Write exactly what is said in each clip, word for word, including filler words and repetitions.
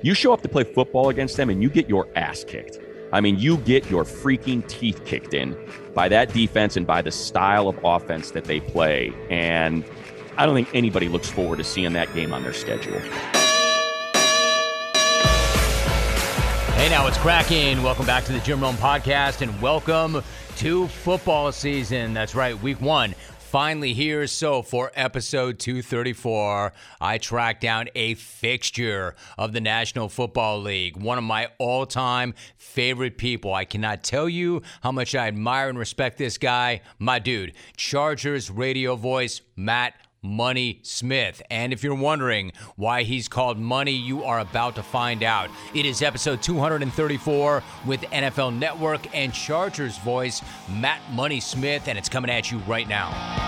You show up to play football against them and you get your ass kicked. I mean, you get your freaking teeth kicked in by that defense and by the style of offense that they play. And I don't think anybody looks forward to seeing that game on their schedule. Hey, now it's cracking. Welcome back to the Jim Rome Podcast, and welcome to football season. That's right, week one. Finally here. So for episode two thirty-four, I tracked down a fixture of the National Football League, one of my all-time favorite people. I cannot tell you how much I admire and respect this guy, my dude, Chargers radio voice, Matt Money Smith. And if you're wondering why he's called Money, you are about to find out. It is episode two thirty-four with N F L Network and Chargers voice, Matt Money Smith, and it's coming at you right now.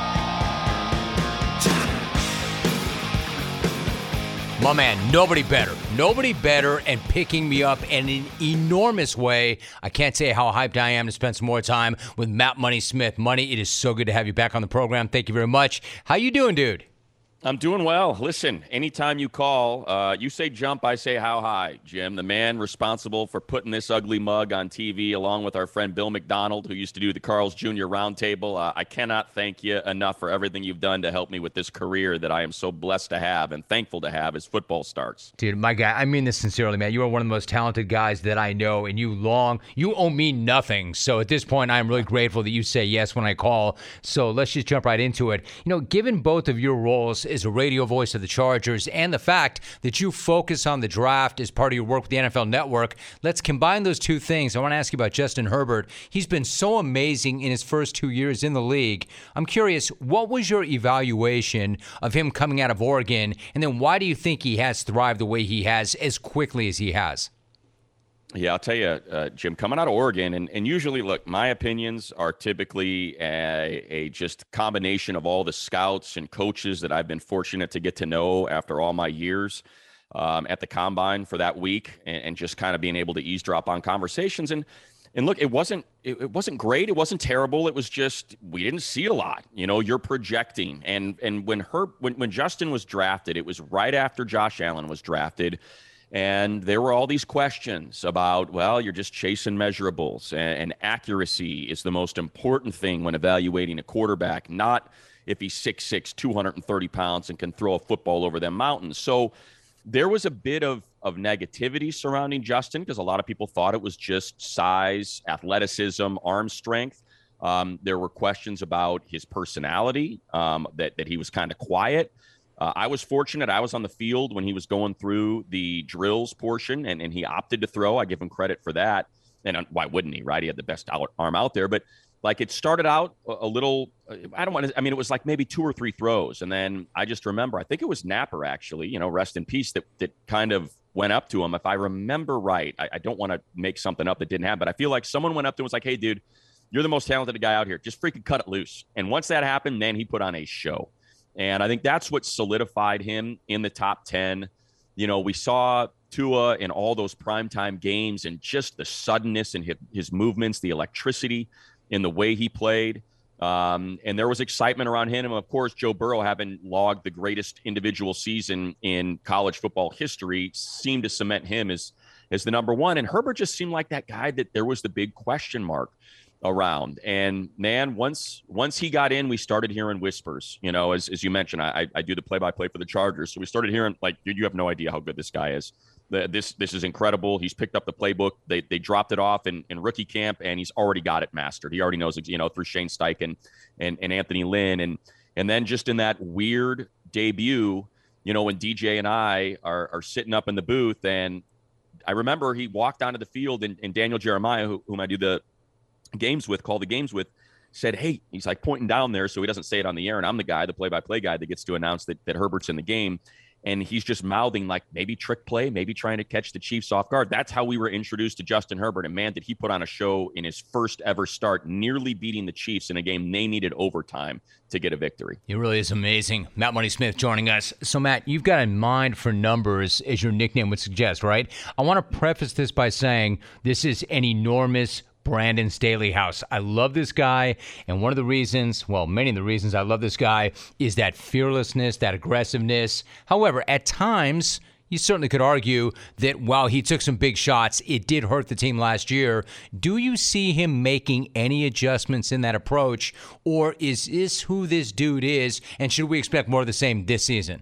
My man, nobody better. Nobody better and picking me up in an enormous way. I can't say how hyped I am to spend some more time with Matt Money Smith. Money, it is so good to have you back on the program. Thank you very much. How you doing, dude? I'm doing well. Listen, anytime you call, uh, you say jump, I say how high, Jim. The man responsible for putting this ugly mug on T V, along with our friend Bill McDonald, who used to do the Carl's Junior Roundtable. Uh, I cannot thank you enough for everything you've done to help me with this career that I am so blessed to have and thankful to have as football starts. Dude, my guy, I mean this sincerely, man. You are one of the most talented guys that I know, and you long, you owe me nothing. So at this point, I'm really grateful that you say yes when I call. So let's just jump right into it. You know, given both of your roles as a radio voice of the Chargers and the fact that you focus on the draft as part of your work with the N F L Network, let's combine those two things. I want to ask you about Justin Herbert. He's been so amazing in his first two years in the league. I'm curious, what was your evaluation of him coming out of Oregon, and then why do you think he has thrived the way he has as quickly as he has? Yeah, I'll tell you, uh, Jim, coming out of Oregon, and, and usually, look, my opinions are typically a, a just combination of all the scouts and coaches that I've been fortunate to get to know after all my years um, at the Combine for that week, and, and just kind of being able to eavesdrop on conversations. And and look, it wasn't it, it wasn't great, it wasn't terrible. It was just we didn't see a lot. You know, you're projecting, and and when her when when Justin was drafted, it was right after Josh Allen was drafted. And there were all these questions about, well, you're just chasing measurables, and, and accuracy is the most important thing when evaluating a quarterback, not if he's six six, two hundred thirty pounds and can throw a football over them mountains. So there was a bit of, of negativity surrounding Justin because a lot of people thought it was just size, athleticism, arm strength. Um, there were questions about his personality, um, that, that he was kind of quiet. Uh, I was fortunate. I was on the field when he was going through the drills portion, and, and he opted to throw. I give him credit for that. And why wouldn't he, right? He had the best arm out there. But, like, it started out a, a little – I don't want to – I mean, it was like maybe two or three throws. And then I just remember – I think it was Napper, actually, you know, rest in peace, that, that kind of went up to him. If I remember right, I, I don't want to make something up that didn't happen, but I feel like someone went up to him and was like, hey, dude, you're the most talented guy out here. Just freaking cut it loose. And once that happened, then he put on a show. And I think that's what solidified him in the top ten. You know, we saw Tua in all those primetime games and just the suddenness in his, his movements, the electricity in the way he played. Um, and there was excitement around him. And, of course, Joe Burrow, having logged the greatest individual season in college football history, seemed to cement him as, as the number one. And Herbert just seemed like that guy that there was the big question mark around. And man, once once he got in, we started hearing whispers. You know, as as you mentioned, I I do the play-by-play for the Chargers, so we started hearing, like, you, you have no idea how good this guy is. The, this this is incredible. He's picked up the playbook. They they dropped it off in, in rookie camp, and he's already got it mastered. He already knows, you know, through Shane Steichen and and Anthony Lynn, and and then just in that weird debut, you know, when D J and I are are sitting up in the booth, and I remember he walked onto the field, and, and Daniel Jeremiah, who, whom I do the games with, call the games with, said, hey, he's like pointing down there so he doesn't say it on the air, and I'm the guy, the play-by-play guy that gets to announce that, that Herbert's in the game, and he's just mouthing, like, maybe trick play, maybe trying to catch the Chiefs off guard. That's how we were introduced to Justin Herbert, and man, did he put on a show in his first ever start, nearly beating the Chiefs in a game they needed overtime to get a victory. It really is amazing. Matt Money Smith joining us. So, Matt, you've got a mind for numbers, as your nickname would suggest, right? I want to preface this by saying this is an enormous Brandon Staley house. I love this guy, and one of the reasons, well, many of the reasons I love this guy is that fearlessness, that aggressiveness. However, at times, you certainly could argue that while he took some big shots, it did hurt the team last year. Do you see him making any adjustments in that approach, or is this who this dude is, and should we expect more of the same this season?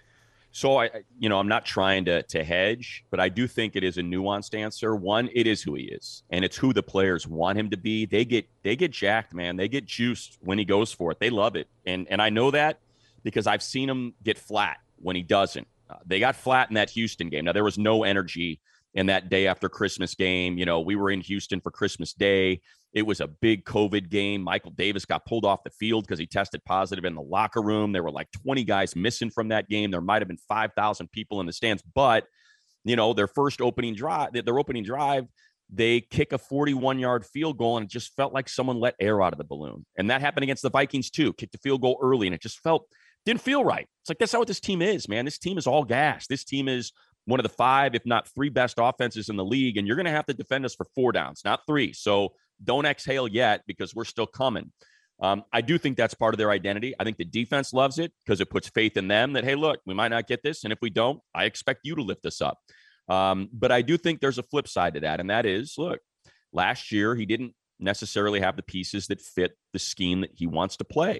So, I, you know, I'm not trying to to hedge, but I do think it is a nuanced answer. One, it is who he is, and it's who the players want him to be. They get they get jacked, man. They get juiced when he goes for it. They love it, and and I know that because I've seen him get flat when he doesn't. Uh, they got flat in that Houston game. Now, there was no energy in that day after Christmas game. You know, we were in Houston for Christmas Day. It was a big COVID game. Michael Davis got pulled off the field because he tested positive in the locker room. There were like twenty guys missing from that game. There might have been five thousand people in the stands. But, you know, their first opening drive, their opening drive, they kick a forty-one-yard field goal, and it just felt like someone let air out of the balloon. And that happened against the Vikings, too. Kicked a field goal early, and it just felt didn't feel right. It's like, that's not what this team is, man. This team is all gas. This team is one of the five, if not three best offenses in the league. And you're going to have to defend us for four downs, not three. So don't exhale yet because we're still coming. Um, I do think that's part of their identity. I think the defense loves it because it puts faith in them that, hey, look, we might not get this. And if we don't, I expect you to lift us up. Um, but I do think there's a flip side to that. And that is, look, last year, he didn't necessarily have the pieces that fit the scheme that he wants to play.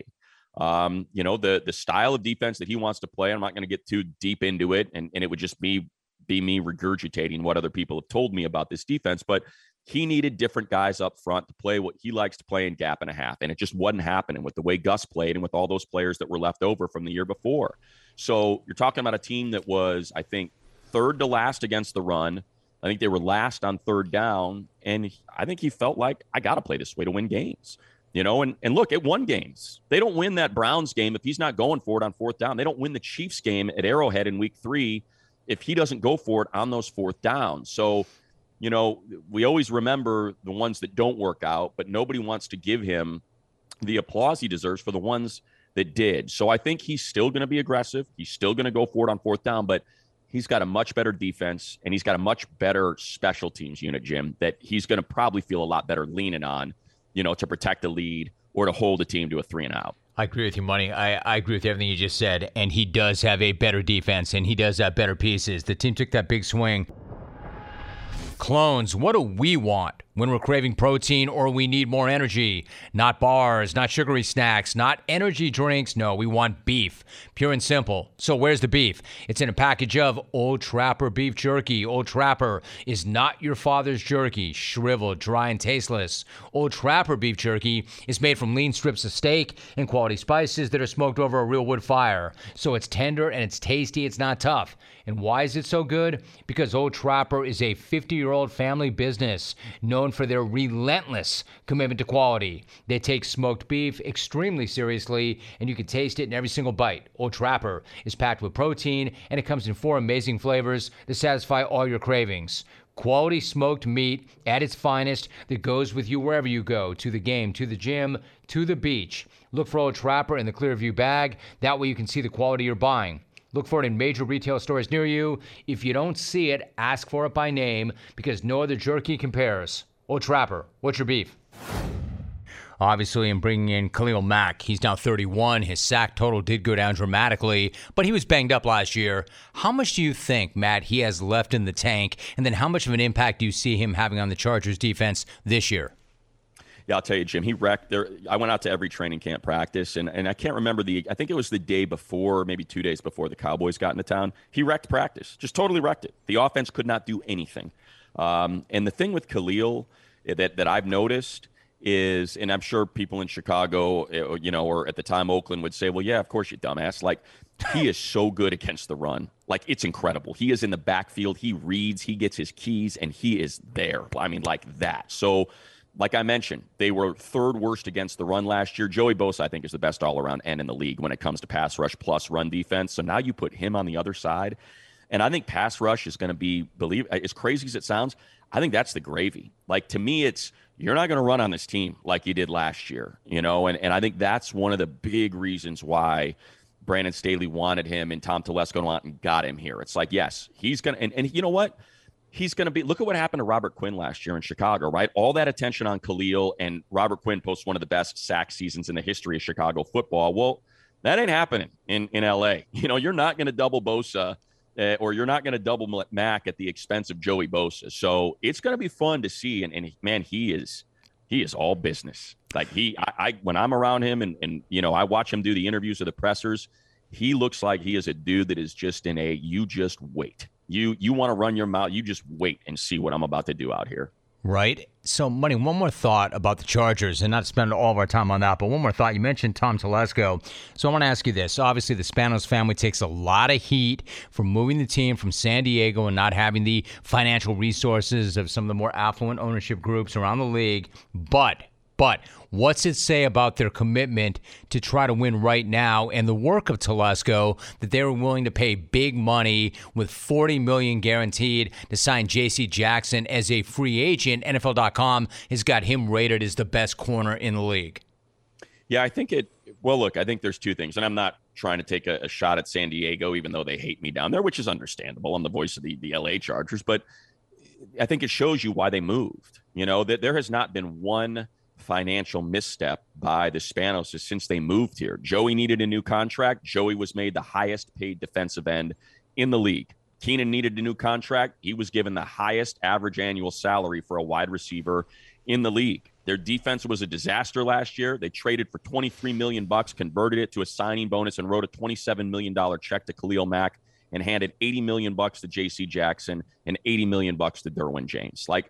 Um, you know, the the style of defense that he wants to play, I'm not going to get too deep into it, and, and it would just be, be me regurgitating what other people have told me about this defense, but he needed different guys up front to play what he likes to play in gap and a half, and it just wasn't happening with the way Gus played and with all those players that were left over from the year before. So you're talking about a team that was, I think, third to last against the run. I think they were last on third down, and I think he felt like, I got to play this way to win games. You know, and, and look, it won games. They don't win that Browns game if he's not going for it on fourth down. They don't win the Chiefs game at Arrowhead in week three if he doesn't go for it on those fourth downs. So, you know, we always remember the ones that don't work out, but nobody wants to give him the applause he deserves for the ones that did. So I think he's still going to be aggressive. He's still going to go for it on fourth down, but he's got a much better defense, and he's got a much better special teams unit, Jim, that he's going to probably feel a lot better leaning on, you know, to protect the lead or to hold a team to a three and out. I agree with you, Money. I, I agree with everything you just said. And he does have a better defense, and he does have better pieces. The team took that big swing. Clones, what do we want when we're craving protein or we need more energy? Not bars, not sugary snacks, not energy drinks. No, we want beef. Pure and simple. So where's the beef? It's in a package of Old Trapper beef jerky. Old Trapper is not your father's jerky, shriveled, dry, and tasteless. Old Trapper beef jerky is made from lean strips of steak and quality spices that are smoked over a real wood fire. So it's tender and it's tasty. It's not tough. And why is it so good? Because Old Trapper is a fifty-year-old family business known for their relentless commitment to quality. They take smoked beef extremely seriously, and you can taste it in every single bite. Old Trapper is packed with protein, and it comes in four amazing flavors that satisfy all your cravings. Quality smoked meat at its finest that goes with you wherever you go, to the game, to the gym, to the beach. Look for Old Trapper in the Clearview bag. That way you can see the quality you're buying. Look for it in major retail stores near you. If you don't see it, ask for it by name, because no other jerky compares. Old Trapper, what's your beef? Obviously, in bringing in Khalil Mack, he's now thirty-one. His sack total did go down dramatically, but he was banged up last year. How much do you think, Matt, he has left in the tank? And then how much of an impact do you see him having on the Chargers defense this year? Yeah, I'll tell you, Jim, he wrecked there. I went out to every training camp practice, and, and I can't remember the, I think it was the day before, maybe two days before the Cowboys got into town. He wrecked practice, just totally wrecked it. The offense could not do anything. Um, and the thing with Khalil that, that I've noticed is, and I'm sure people in Chicago, you know, or at the time Oakland would say, well, yeah, of course, you dumbass. Like, he is so good against the run. Like, it's incredible. He is in the backfield. He reads, he gets his keys, and he is there. I mean, like that. So, like I mentioned, they were third worst against the run last year. Joey Bosa, I think, is the best all-around end in the league when it comes to pass rush plus run defense. So now you put him on the other side, and I think pass rush is going to be, believe as crazy as it sounds, I think that's the gravy. Like, to me, it's you're not going to run on this team like you did last year, you know, and, and I think that's one of the big reasons why Brandon Staley wanted him and Tom Telesco went out and got him here. It's like, yes, he's going to, and, and you know what? He's going to be, look at what happened to Robert Quinn last year in Chicago, right? All that attention on Khalil, and Robert Quinn posts one of the best sack seasons in the history of Chicago football. Well, that ain't happening in, in L A. You know, you're not going to double Bosa uh, or you're not going to double Mac at the expense of Joey Bosa. So it's going to be fun to see. And, and man, he is he is all business. Like he, I, I when I'm around him and, and, you know, I watch him do the interviews or the pressers, he looks like he is a dude that is just in a, you just wait. You, you want to run your mouth. You just wait and see what I'm about to do out here. Right. So, Money, one more thought about the Chargers, and not to spend all of our time on that, but one more thought. You mentioned Tom Telesco. So I want to ask you this. Obviously, the Spanos family takes a lot of heat for moving the team from San Diego and not having the financial resources of some of the more affluent ownership groups around the league. But But what's it say about their commitment to try to win right now and the work of Telesco that they were willing to pay big money with forty million dollars guaranteed to sign J C Jackson as a free agent? N F L dot com has got him rated as the best corner in the league. Yeah, I think it – well, look, I think there's two things, and I'm not trying to take a, a shot at San Diego, even though they hate me down there, which is understandable. I'm the voice of the, the L A Chargers, but I think it shows you why they moved. You know, that there has not been one – financial misstep by the Spanos since they moved here. Joey needed a new contract. Joey was made the highest paid defensive end in the league. Keenan needed a new contract. He was given the highest average annual salary for a wide receiver in the league. Their defense was a disaster last year. They traded for twenty-three million bucks, converted it to a signing bonus, and wrote a twenty-seven million dollars check to Khalil Mack and handed eighty million bucks to J C Jackson and eighty million bucks to Derwin James. Like,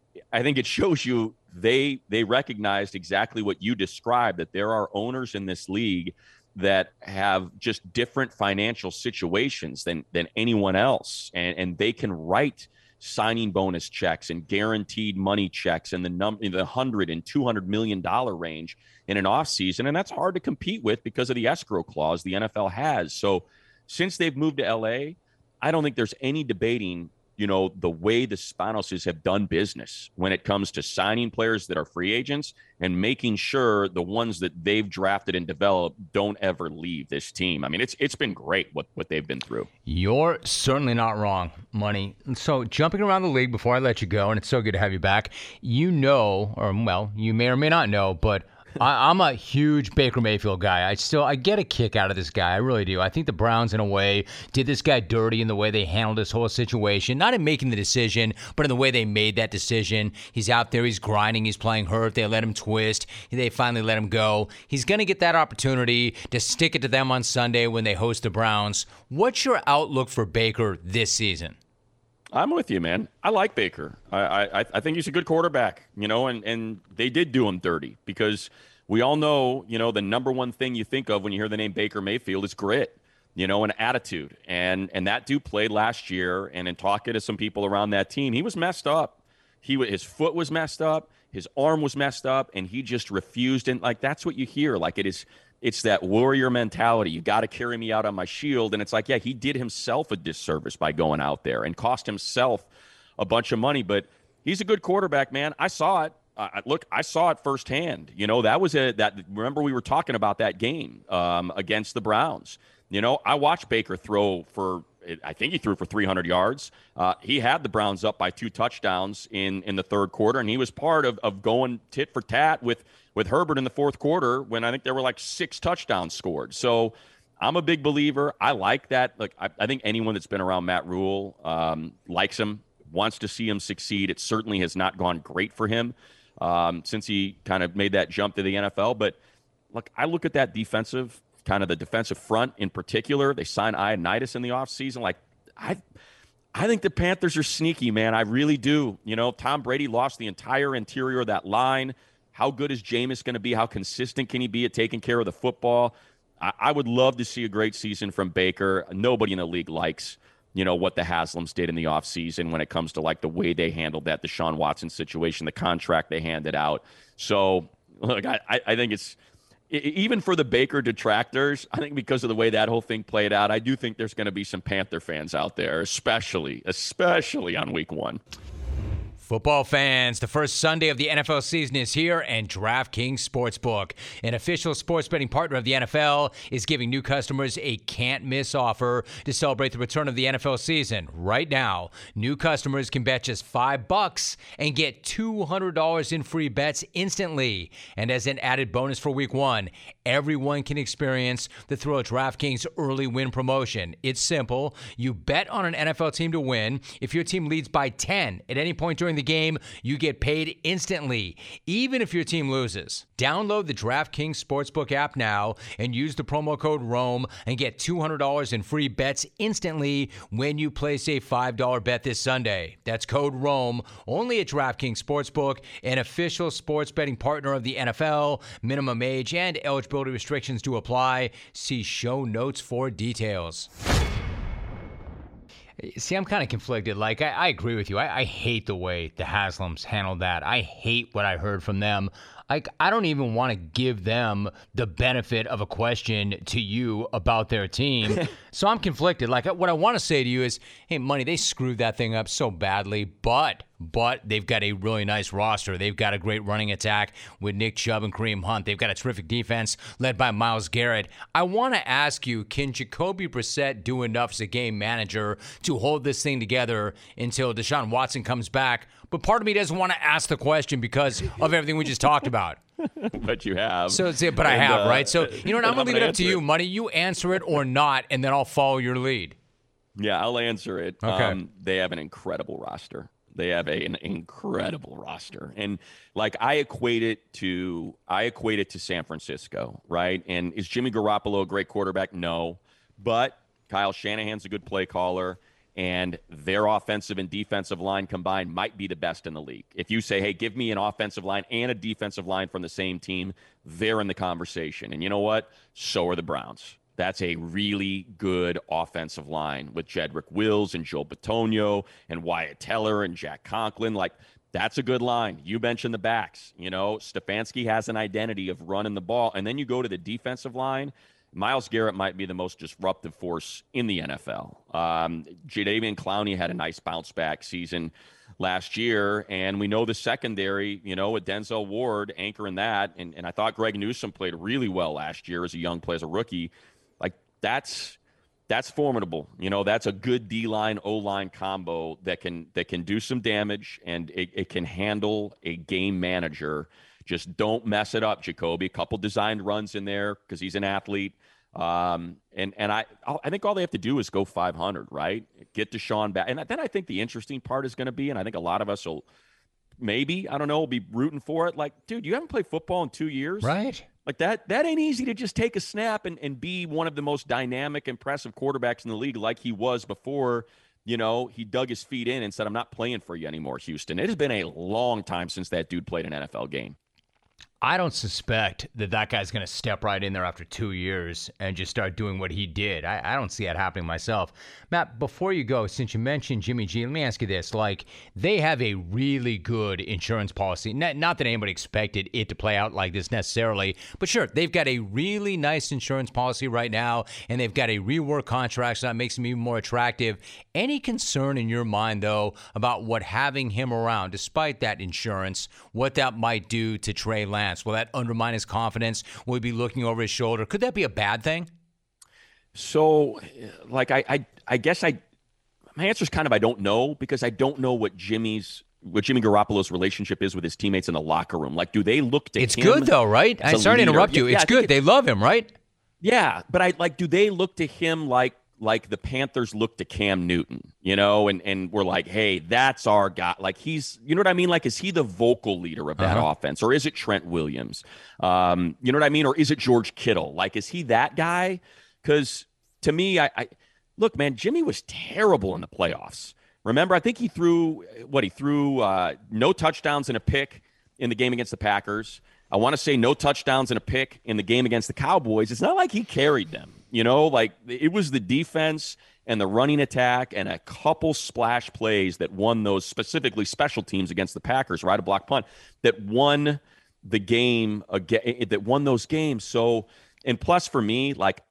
I think it shows you they they recognized exactly what you described, that there are owners in this league that have just different financial situations than than anyone else, and and they can write signing bonus checks and guaranteed money checks in the num in the hundred and two hundred million dollar range in an offseason, and that's hard to compete with because of the escrow clause the N F L has. So since they've moved to L A, I don't think there's any debating, you know, the way the Spanoses have done business when it comes to signing players that are free agents and making sure the ones that they've drafted and developed don't ever leave this team. I mean, it's it's been great what, what they've been through. You're certainly not wrong, Money. So jumping around the league before I let you go, and it's so good to have you back, you know, or well, you may or may not know, but I, I'm a huge Baker Mayfield guy. I still I get a kick out of this guy. I really do. I think the Browns, in a way, did this guy dirty in the way they handled this whole situation. Not in making the decision, but in the way they made that decision. He's out there. He's grinding. He's playing hurt. They let him twist. They finally let him go. He's going to get that opportunity to stick it to them on Sunday when they host the Browns. What's your outlook for Baker this season? I'm with you, man. I like Baker. I, I I think he's a good quarterback, you know, and, and they did do him dirty because we all know, you know, the number one thing you think of when you hear the name Baker Mayfield is grit, you know, and attitude. And and that dude played last year, and in talking to some people around that team, he was messed up. He His foot was messed up. His arm was messed up, and he just refused. And, like, that's what you hear. Like, it is it's that warrior mentality. You got to carry me out on my shield. And it's like, yeah, he did himself a disservice by going out there and cost himself a bunch of money. But he's a good quarterback, man. I saw it. Uh, look, I saw it firsthand. You know, that was a that. Remember, we were talking about that game um, against the Browns. You know, I watched Baker throw for, I think he threw for three hundred yards. Uh, he had the Browns up by two touchdowns in, in the third quarter, and he was part of, of going tit for tat with, with Herbert in the fourth quarter when I think there were like six touchdowns scored. So I'm a big believer. I like that. Like, I, I think anyone that's been around Matt Rule um, likes him, wants to see him succeed. It certainly has not gone great for him um, since he kind of made that jump to the N F L. But look, I look at that defensive kind of the defensive front in particular. They signed Ioannidis in the offseason. Like, I I think the Panthers are sneaky, man. I really do. You know, Tom Brady lost the entire interior of that line. How good is Jameis going to be? How consistent can he be at taking care of the football? I, I would love to see a great season from Baker. Nobody in the league likes, you know, what the Haslams did in the offseason when it comes to, like, the way they handled that Deshaun Watson situation, the contract they handed out. So, look, I, I think it's – even for the Baker detractors, I think because of the way that whole thing played out, I do think there's going to be some Panther fans out there, especially, especially on week one. Football fans, the first Sunday of the N F L season is here, and DraftKings Sportsbook, an official sports betting partner of the N F L, is giving new customers a can't-miss offer to celebrate the return of the N F L season. Right now, new customers can bet just five bucks and get two hundred dollars in free bets instantly. And as an added bonus for week one, everyone can experience the thrill of DraftKings early win promotion. It's simple. You bet on an N F L team to win. If your team leads by ten at any point during the game, you get paid instantly, even if your team loses. Download the DraftKings Sportsbook app now and use the promo code ROME and get two hundred dollars in free bets instantly when you place a five dollar bet this Sunday. That's code ROME, only at DraftKings Sportsbook, an official sports betting partner of the N F L. Minimum age and eligibility restrictions do apply. See show notes for details. See, I'm kind of conflicted. Like, I, I agree with you. I, I hate the way the Haslams handled that. I hate what I heard from them. Like, I don't even want to give them the benefit of a question to you about their team. So I'm conflicted. Like, what I want to say to you is, hey, Money, they screwed that thing up so badly, but but they've got a really nice roster. They've got a great running attack with Nick Chubb and Kareem Hunt. They've got a terrific defense led by Myles Garrett. I want to ask you, can Jacoby Brissett do enough as a game manager to hold this thing together until Deshaun Watson comes back? But part of me doesn't want to ask the question because of everything we just talked about. But you have. So it's it, but I and, have, uh, right? So, you know what? I'm going to leave it up to you, it. Money. You answer it or not, and then I'll follow your lead. Yeah, I'll answer it. Okay. Um, they have an incredible roster. They have a, an incredible roster. And like I equate it to I equate it to San Francisco, right? And is Jimmy Garoppolo a great quarterback? No. But Kyle Shanahan's a good play caller, and their offensive and defensive line combined might be the best in the league. If you say, hey, give me an offensive line and a defensive line from the same team, they're in the conversation. And you know what? So are the Browns. That's a really good offensive line with Jedrick Wills and Joe Bitonio and Wyatt Teller and Jack Conklin. Like, that's a good line. You mentioned the backs. You know, Stefanski has an identity of running the ball. And then you go to the defensive line. Myles Garrett might be the most disruptive force in the N F L. Um, Jadeveon Clowney had a nice bounce-back season last year, and we know the secondary, you know, with Denzel Ward anchoring that, and, and I thought Greg Newsome played really well last year as a young player, as a rookie. Like, that's that's formidable. You know, that's a good D-line, O-line combo that can that can do some damage, and it, it can handle a game manager. Just don't mess it up, Jacoby. A couple designed runs in there because he's an athlete. Um, and and I I think all they have to do is go five hundred, right? Get Deshaun back. And then I think the interesting part is going to be, and I think a lot of us will maybe, I don't know, will be rooting for it. Like, dude, you haven't played football in two years. Right. Like that, that ain't easy to just take a snap and, and be one of the most dynamic, impressive quarterbacks in the league like he was before, you know, he dug his feet in and said, I'm not playing for you anymore, Houston. It has been a long time since that dude played an N F L game. I don't suspect that that guy's going to step right in there after two years and just start doing what he did. I, I don't see that happening myself. Matt, before you go, since you mentioned Jimmy G, let me ask you this. Like, they have a really good insurance policy. Not, not that anybody expected it to play out like this necessarily, but sure, they've got a really nice insurance policy right now, and they've got a rework contract, so that makes them even more attractive. Any concern in your mind, though, about what having him around, despite that insurance, what that might do to Trey Lance? Will that undermine his confidence? Will he be looking over his shoulder? Could that be a bad thing? So, like, I, I, I guess I, my answer is kind of I don't know, because I don't know what Jimmy's, what Jimmy Garoppolo's relationship is with his teammates in the locker room. Like, do they look to it's him? It's good though, right? I'm sorry to interrupt you. Yeah, it's yeah, good. They love him, right? Yeah, but I like. Do they look to him like? Like the Panthers look to Cam Newton, you know, and, and we're like, hey, that's our guy. Like, he's, you know what I mean? Like, is he the vocal leader of that uh-huh. offense? Or is it Trent Williams? Um, you know what I mean? Or is it George Kittle? Like, is he that guy? Because to me, I, I look, man, Jimmy was terrible in the playoffs. Remember, I think he threw, what, he threw uh, no touchdowns and a pick in the game against the Packers. I want to say no touchdowns and a pick in the game against the Cowboys. It's not like he carried them. You know, like it was the defense and the running attack and a couple splash plays that won those, specifically special teams against the Packers, right? A block punt that won the game, that won those games. So, and plus for me, like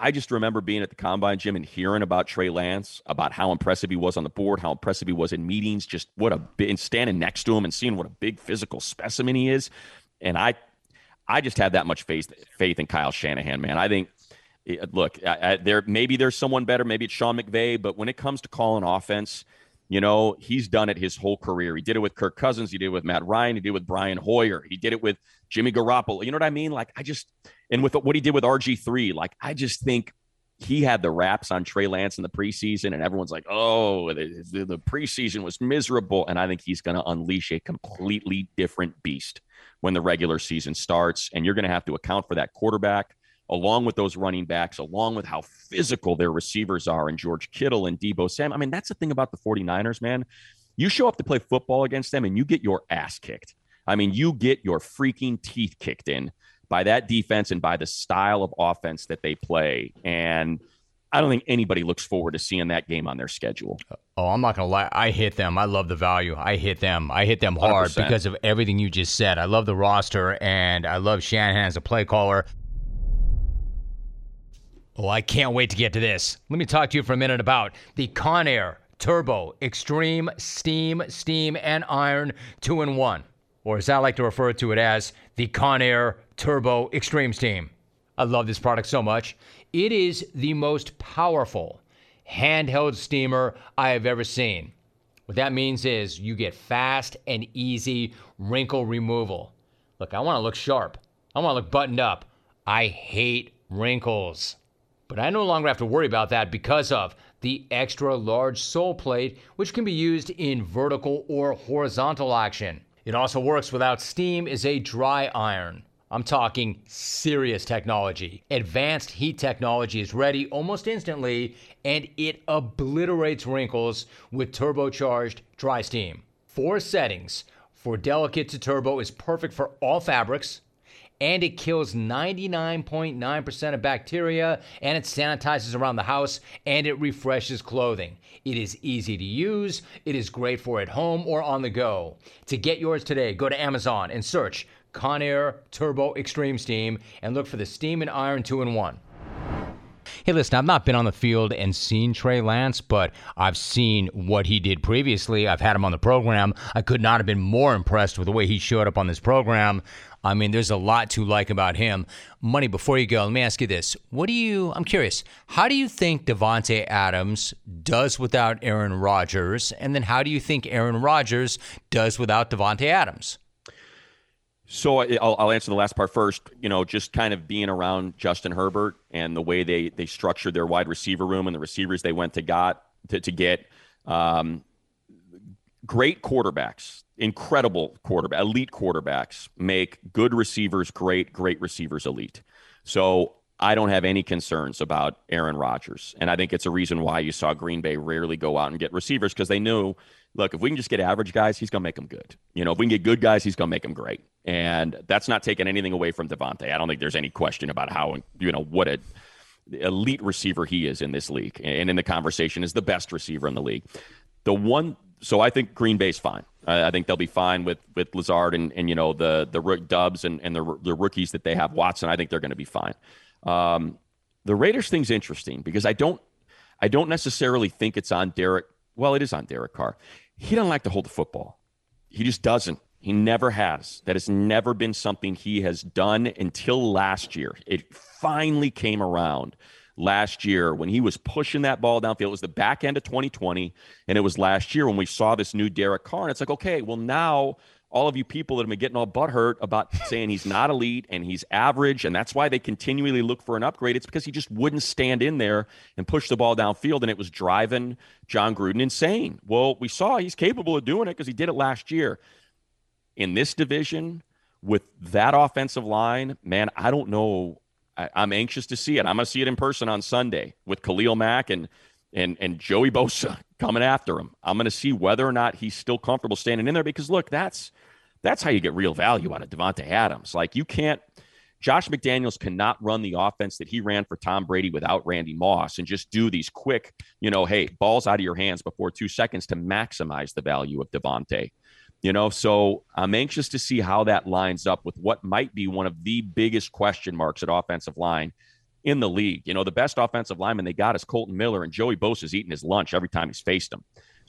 I just remember being at the combine, Jim, and hearing about Trey Lance, about how impressive he was on the board, how impressive he was in meetings, just what a and standing next to him and seeing what a big physical specimen he is. And I, I just had that much faith faith in Kyle Shanahan, man. I think, look, I, I, there maybe there's someone better, maybe it's Sean McVay, but when it comes to calling offense, you know, he's done it his whole career. He did it with Kirk Cousins. He did it with Matt Ryan. He did it with Brian Hoyer. He did it with Jimmy Garoppolo. You know what I mean? Like, I just, and with what he did with R G three, like, I just think he had the raps on Trey Lance in the preseason, and everyone's like, oh, the, the, the preseason was miserable. And I think he's going to unleash a completely different beast when the regular season starts. And you're going to have to account for that quarterback, along with those running backs, along with how physical their receivers are, and George Kittle and Deebo Sam. I mean, that's the thing about the 49ers, man. You show up to play football against them and you get your ass kicked. I mean, you get your freaking teeth kicked in by that defense and by the style of offense that they play. And I don't think anybody looks forward to seeing that game on their schedule. Oh, I'm not going to lie. I hit them. I love the value. I hit them. I hit them hard one hundred percent because of everything you just said. I love the roster, and I love Shanahan as a play caller. Oh, I can't wait to get to this. Let me talk to you for a minute about the Conair Turbo Extreme Steam, Steam, and Iron two in one. Or as I like to refer to it as, the Conair Turbo Extreme Steam. I love this product so much. It is the most powerful handheld steamer I have ever seen. What that means is you get fast and easy wrinkle removal. Look, I want to look sharp. I want to look buttoned up. I hate wrinkles. But I no longer have to worry about that because of the extra large sole plate, which can be used in vertical or horizontal action. It also works without steam as a dry iron. I'm talking serious technology. Advanced heat technology is ready almost instantly, and it obliterates wrinkles with turbocharged dry steam. Four settings for delicate to turbo is perfect for all fabrics, and it kills ninety-nine point nine percent of bacteria, and it sanitizes around the house, and it refreshes clothing. It is easy to use. It is great for at home or on the go. To get yours today, go to Amazon and search Conair Turbo Extreme Steam and look for the Steam and Iron two in one. Hey, listen, I've not been on the field and seen Trey Lance, but I've seen what he did previously. I've had him on the program. I could not have been more impressed with the way he showed up on this program. I mean, there's a lot to like about him. Money, before you go, let me ask you this. What do you, I'm curious, how do you think Davante Adams does without Aaron Rodgers? And then how do you think Aaron Rodgers does without Davante Adams? So I'll, I'll answer the last part first. You know, just kind of being around Justin Herbert and the way they they structured their wide receiver room and the receivers they went to got to, to get um, great quarterbacks, incredible quarterback, elite quarterbacks make good receivers great, great receivers elite. So I don't have any concerns about Aaron Rodgers, and I think it's a reason why you saw Green Bay rarely go out and get receivers, because they knew, look, if we can just get average guys, he's going to make them good. You know, if we can get good guys, he's going to make them great. And that's not taking anything away from Davante. I don't think there's any question about how, you know, what a elite receiver he is in this league, and in the conversation is the best receiver in the league. The one, so I think Green Bay's fine. I, I think they'll be fine with with Lazard and and you know the the Dubs and and the the rookies that they have. Watson, I think they're going to be fine. Um, the Raiders thing's interesting because I don't I don't necessarily think it's on Derek. Well, it is on Derek Carr. He doesn't like to hold the football. He just doesn't. He never has. That has never been something he has done until last year. It finally came around last year when he was pushing that ball downfield. It was the back end of twenty twenty, and it was last year when we saw this new Derek Carr. And it's like, okay, well, now all of you people that have been getting all butthurt about saying he's not elite and he's average, and that's why they continually look for an upgrade. It's because he just wouldn't stand in there and push the ball downfield, and it was driving John Gruden insane. Well, we saw he's capable of doing it because he did it last year. In this division, with that offensive line, man, I don't know. I, I'm anxious to see it. I'm going to see it in person on Sunday with Khalil Mack and and and Joey Bosa coming after him. I'm going to see whether or not he's still comfortable standing in there, because, look, that's that's how you get real value out of Davante Adams. Like, you can't – Josh McDaniels cannot run the offense that he ran for Tom Brady without Randy Moss and just do these quick, you know, hey, balls out of your hands before two seconds to maximize the value of Davante. You know, so I'm anxious to see how that lines up with what might be one of the biggest question marks at offensive line in the league. You know, the best offensive lineman they got is Colton Miller, and Joey Bosa's eating his lunch every time he's faced him.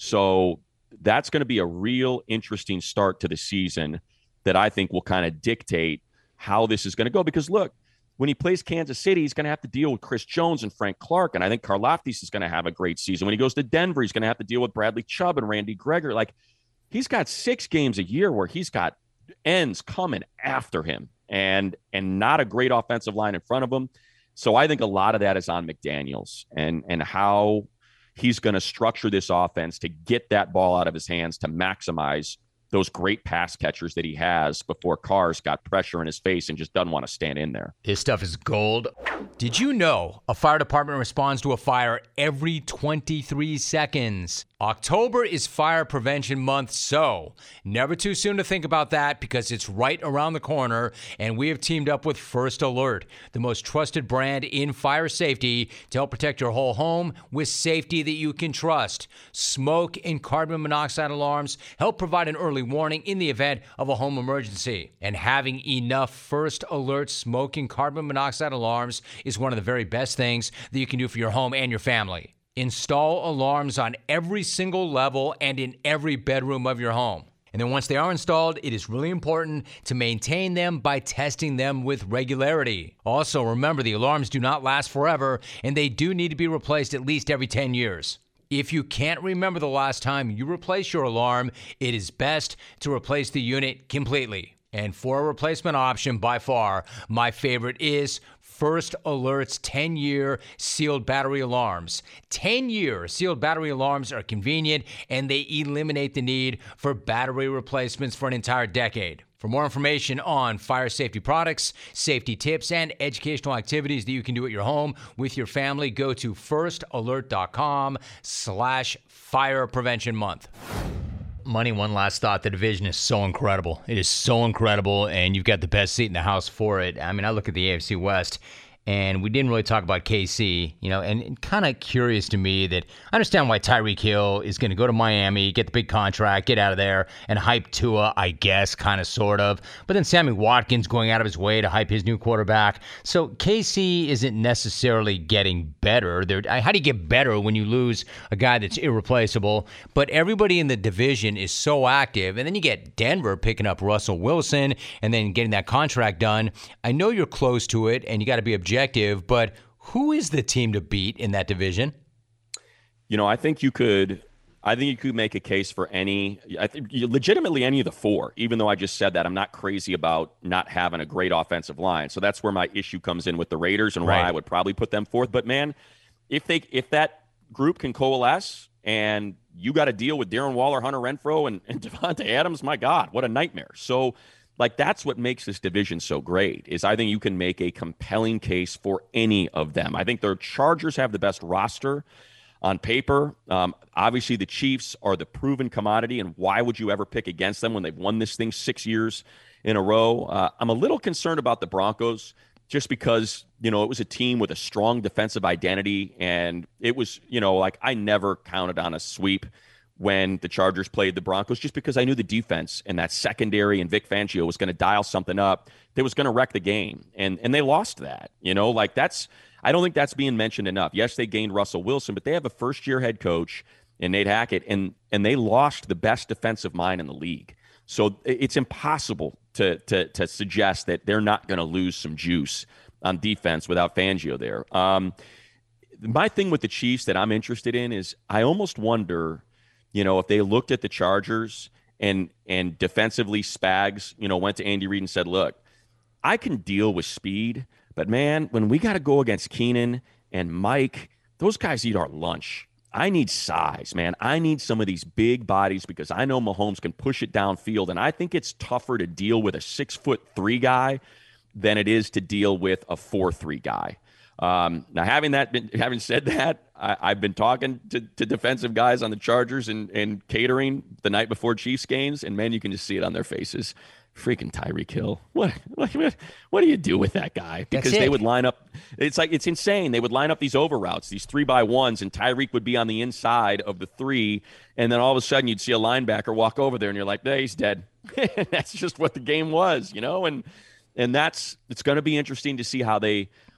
So that's going to be a real interesting start to the season that I think will kind of dictate how this is going to go. Because, look, when he plays Kansas City, he's going to have to deal with Chris Jones and Frank Clark, and I think Karlaftis is going to have a great season. When he goes to Denver, he's going to have to deal with Bradley Chubb and Randy Gregory. Like, he's got six games a year where he's got ends coming after him and and not a great offensive line in front of him. So I think a lot of that is on McDaniels and and how he's going to structure this offense to get that ball out of his hands to maximize those great pass catchers that he has before Carr's got pressure in his face and just doesn't want to stand in there. His stuff is gold. Did you know a fire department responds to a fire every twenty-three seconds? October is Fire Prevention Month, so never too soon to think about that because it's right around the corner, and we have teamed up with First Alert, the most trusted brand in fire safety, to help protect your whole home with safety that you can trust. Smoke and carbon monoxide alarms help provide an early warning in the event of a home emergency. And having enough First Alert smoke and carbon monoxide alarms is one of the very best things that you can do for your home and your family. Install alarms on every single level and in every bedroom of your home. And then once they are installed, it is really important to maintain them by testing them with regularity. Also, remember, the alarms do not last forever, and they do need to be replaced at least every ten years. If you can't remember the last time you replaced your alarm, it is best to replace the unit completely. And for a replacement option, by far, my favorite is First Alert's ten-year sealed battery alarms. ten-year sealed battery alarms are convenient, and they eliminate the need for battery replacements for an entire decade. For more information on fire safety products, safety tips, and educational activities that you can do at your home with your family, go to firstalert.com slash fire prevention month. Money, one last thought. The division is so incredible. It is so incredible, and you've got the best seat in the house for it. I mean, I look at the A F C West, and we didn't really talk about K C, you know, and, and kind of curious to me that I understand why Tyreek Hill is going to go to Miami, get the big contract, get out of there, and hype Tua, I guess, kind of, sort of. But then Sammy Watkins going out of his way to hype his new quarterback. So K C isn't necessarily getting better. They're, how do you get better when you lose a guy that's irreplaceable? But everybody in the division is so active. And then you get Denver picking up Russell Wilson and then getting that contract done. I know you're close to it, and you got to be objective. Objective, but who is the team to beat in that division? You know, I think you could, I think you could make a case for any, I think legitimately any of the four, even though I just said that. I'm not crazy about not having a great offensive line. So that's where my issue comes in with the Raiders and why Right. I would probably put them fourth. But man, if they, if that group can coalesce and you got to deal with Darren Waller, Hunter Renfrow, and, and Devontae Adams, my God, what a nightmare. So like, that's what makes this division so great, is I think you can make a compelling case for any of them. I think the Chargers have the best roster on paper. Um, obviously, the Chiefs are the proven commodity, and why would you ever pick against them when they've won this thing six years in a row? Uh, I'm a little concerned about the Broncos just because, you know, it was a team with a strong defensive identity, and it was, you know, like I never counted on a sweep when the Chargers played the Broncos, just because I knew the defense and that secondary and Vic Fangio was going to dial something up that was going to wreck the game. And and they lost that, you know, like that's, I don't think that's being mentioned enough. Yes, they gained Russell Wilson, but they have a first year head coach in Nate Hackett, and and they lost the best defensive mind in the league. So it's impossible to to to suggest that they're not going to lose some juice on defense without Fangio there. Um, my thing with the Chiefs that I'm interested in is I almost wonder, you know, if they looked at the Chargers and and defensively Spags, you know, went to Andy Reid and said, look, I can deal with speed, but man, when we got to go against Keenan and Mike, those guys eat our lunch. I need size, man. I need some of these big bodies because I know Mahomes can push it downfield, and I think it's tougher to deal with a six foot three guy than it is to deal with a four three guy. Um, now, having that been, having said that, I, I've been talking to, to defensive guys on the Chargers and, and catering the night before Chiefs games, and man, you can just see it on their faces. Freaking Tyreek Hill. What, what, what do you do with that guy? Because they would line up. It's like, it's insane. They would line up these over routes, these three by ones, and Tyreek would be on the inside of the three. And then all of a sudden you'd see a linebacker walk over there and you're like, hey, he's dead. That's just what the game was, you know? And, and that's, it's going to be interesting to see how they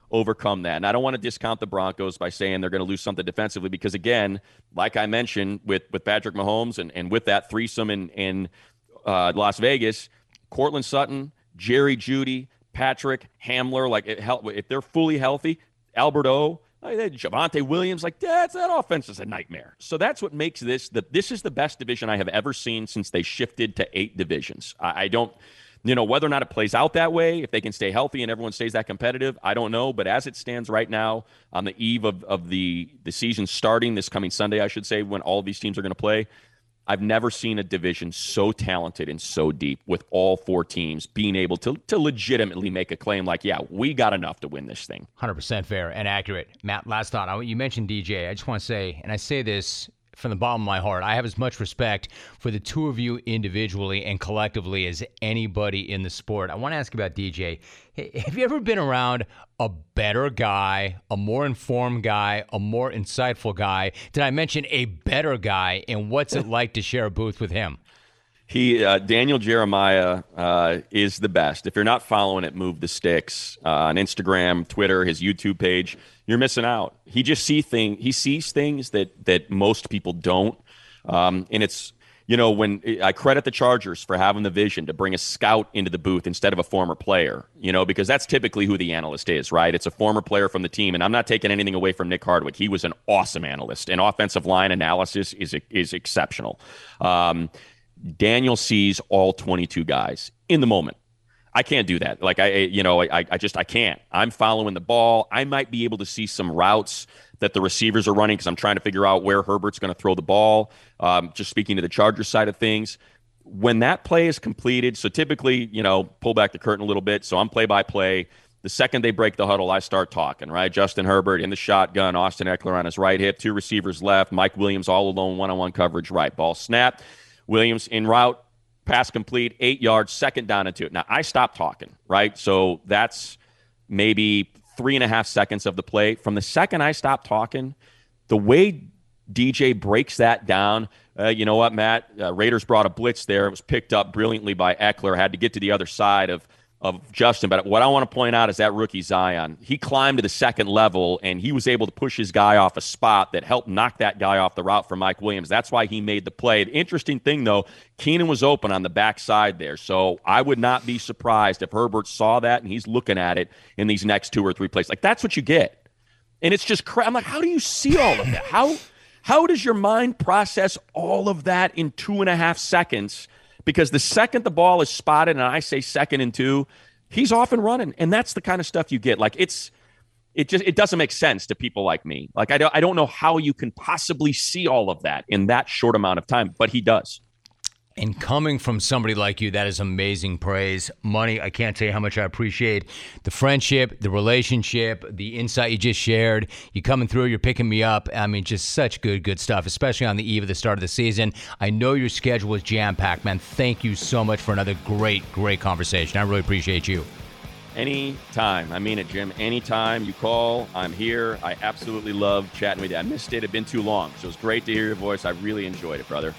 overcome that. And I don't want to discount the Broncos by saying they're going to lose something defensively because, again, like I mentioned with, with Patrick Mahomes and, and with that threesome in, in uh, Las Vegas, Cortland Sutton, Jerry Jeudy, Patrick, Hamler, like it, if they're fully healthy, Albert O, Javonte Williams, like that's that offense is a nightmare. So that's what makes this the this is the best division I have ever seen since they shifted to eight divisions. I, I don't, you know, whether or not it plays out that way, if they can stay healthy and everyone stays that competitive, I don't know. But as it stands right now, on the eve of of the the season starting this coming Sunday, I should say, when all of these teams are going to play, I've never seen a division so talented and so deep with all four teams being able to to legitimately make a claim like, yeah, we got enough to win this thing. one hundred percent fair and accurate. Matt, last thought. I, you mentioned D J. I just want to say, and I say this from the bottom of my heart, I have as much respect for the two of you individually and collectively as anybody in the sport. I want to ask about D J. Have you ever been around a better guy, a more informed guy, a more insightful guy? Did I mention a better guy, and what's it like to share a booth with him? He, uh, Daniel Jeremiah, uh, is the best. If you're not following it, Move the Sticks uh, on Instagram, Twitter, his YouTube page, you're missing out. He just see thing. He sees things that that most people don't, um, and it's you know when I credit the Chargers for having the vision to bring a scout into the booth instead of a former player. You know because that's typically who the analyst is, right? It's a former player from the team, and I'm not taking anything away from Nick Hardwick. He was an awesome analyst, and offensive line analysis is is exceptional. Um, Daniel sees all twenty-two guys in the moment. I can't do that. Like I, you know, I, I just, I can't. I'm following the ball. I might be able to see some routes that the receivers are running because I'm trying to figure out where Herbert's going to throw the ball. Um, just speaking to the Chargers side of things, when that play is completed, so typically, you know, pull back the curtain a little bit. So I'm play by play. The second they break the huddle, I start talking, right? Justin Herbert in the shotgun, Austin Eckler on his right hip, two receivers left, Mike Williams all alone, one-on-one coverage, right. Ball snap. Williams in route. Pass complete, eight yards, second down and two. Now, I stopped talking, right? So that's maybe three and a half seconds of the play. From the second I stopped talking, the way D J breaks that down, uh, you know what, Matt? Uh, Raiders brought a blitz there. It was picked up brilliantly by Eckler. Had to get to the other side of of Justin. But what I want to point out is that rookie Zion, he climbed to the second level, and he was able to push his guy off a spot that helped knock that guy off the route for Mike Williams. That's why he made the play. The interesting thing, though, Keenan was open on the backside there, so I would not be surprised if Herbert saw that and he's looking at it in these next two or three plays. Like, that's what you get. And it's just cra- I'm like, how do you see all of that? How, how does your mind process all of that in two and a half seconds? Because the second the ball is spotted, and I say second and two, he's off and running, and that's the kind of stuff you get. Like it's, it just it doesn't make sense to people like me. Like I don't I don't know how you can possibly see all of that in that short amount of time, but he does. And coming from somebody like you, that is amazing praise. Money, I can't tell you how much I appreciate the friendship, the relationship, the insight you just shared. You coming through, you're picking me up. I mean, just such good, good stuff, especially on the eve of the start of the season. I know your schedule is jam-packed, man. Thank you so much for another great, great conversation. I really appreciate you. Anytime. I mean it, Jim. Anytime you call, I'm here. I absolutely love chatting with you. I missed it. It had been too long, so it was great to hear your voice. I really enjoyed it, brother.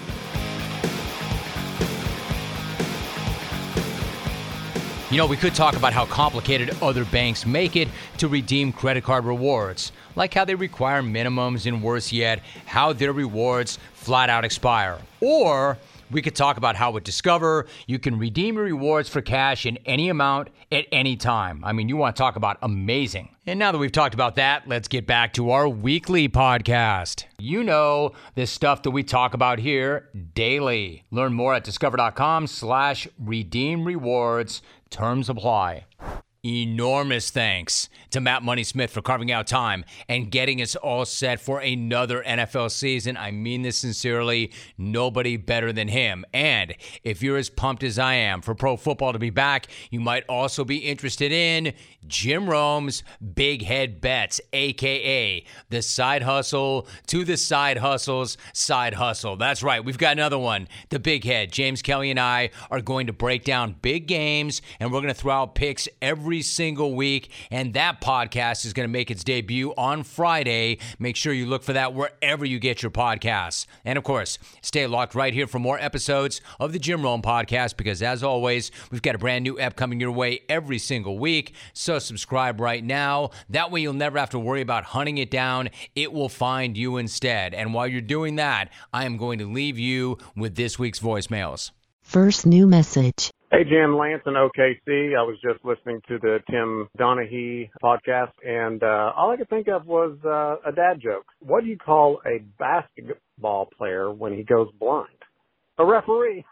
You know, we could talk about how complicated other banks make it to redeem credit card rewards, like how they require minimums, and worse yet, how their rewards flat out expire. Or we could talk about how with Discover, you can redeem your rewards for cash in any amount at any time. I mean, you want to talk about amazing. And now that we've talked about that, let's get back to our weekly podcast. You know the stuff that we talk about here daily. Learn more at discover.com slash redeem rewards. Terms apply. Enormous thanks to Matt Money Smith for carving out time and getting us all set for another N F L season. I mean this sincerely. Nobody better than him. And if you're as pumped as I am for pro football to be back, you might also be interested in Jim Rome's Big Head Bets, a k a the side hustle to the side hustle's side hustle. That's right. We've got another one. The Big Head. James Kelly and I are going to break down big games, and we're going to throw out picks every every single week, and that podcast is going to make its debut on Friday. Make sure you look for that wherever you get your podcasts. And of course, stay locked right here for more episodes of the Jim Rome Podcast, because as always, we've got a brand new ep coming your way every single week. So subscribe right now. That way you'll never have to worry about hunting it down. It will find you instead. And while you're doing that, I am going to leave you with this week's voicemails. First new message. Hey, Jim, Lance in O K C. I was just listening to the Tim Donaghy podcast, and uh, all I could think of was uh, a dad joke. What do you call a basketball player when he goes blind? A referee.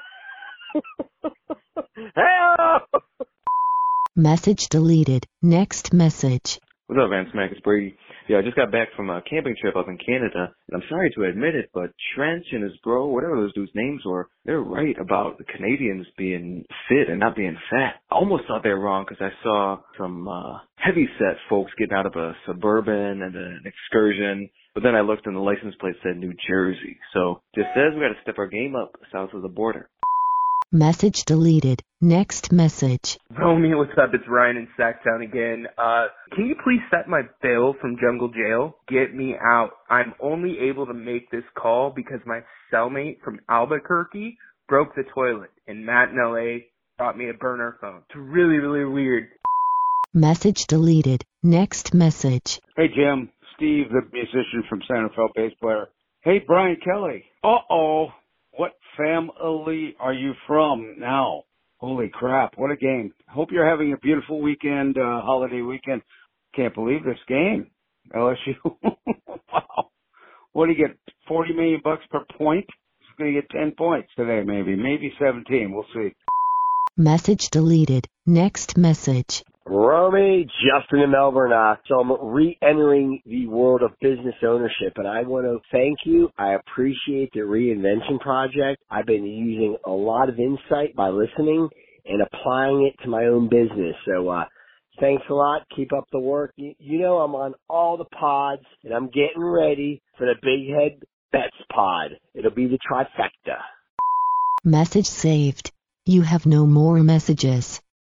Hey! Message deleted. Next message. What's up, Van Smack? It's Brady. Yeah, I just got back from a camping trip up in Canada, and I'm sorry to admit it, but Trench and his bro, whatever those dudes' names were, they're right about the Canadians being fit and not being fat. I almost thought they were wrong because I saw some uh, heavy-set folks getting out of a Suburban and an Excursion, but then I looked and the license plate said New Jersey. So just says we got to step our game up south of the border. Message deleted. Next message. Romy, what's up? It's Ryan in Sacktown again. Uh, can you please set my bail from Jungle Jail? Get me out. I'm only able to make this call because my cellmate from Albuquerque broke the toilet, and Matt in L A brought me a burner phone. It's really, really weird. Message deleted. Next message. Hey, Jim. Steve, the musician from San Rafael, bass player. Hey, Brian Kelly. Uh-oh. What family are you from now? Holy crap, what a game. Hope you're having a beautiful weekend, uh, holiday weekend. Can't believe this game. L S U. Wow. What do you get, forty million bucks per point? He's going to get ten points today, maybe. Maybe seventeen. We'll see. Message deleted. Next message. Romy, Justin in Melbourne. Uh, so I'm re-entering the world of business ownership, and I want to thank you. I appreciate the Reinvention Project. I've been using a lot of insight by listening and applying it to my own business. So uh, thanks a lot. Keep up the work. You, you know I'm on all the pods, and I'm getting ready for the Big Head Bets pod. It'll be the trifecta. Message saved. You have no more messages.